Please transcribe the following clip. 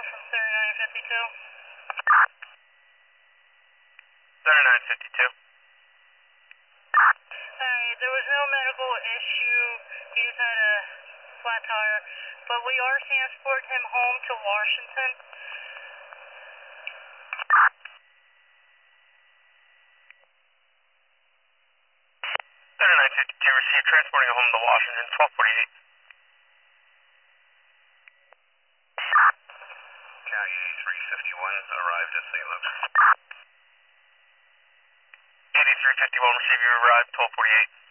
from 3952. 3952. Alright, there was no medical issue. He just had a flat tire. But we are transporting him home to Washington. 3952 received, transporting him home to Washington, 1248. County 8351 arrived at St. Luke's. 8351 received, you arrived, 1248.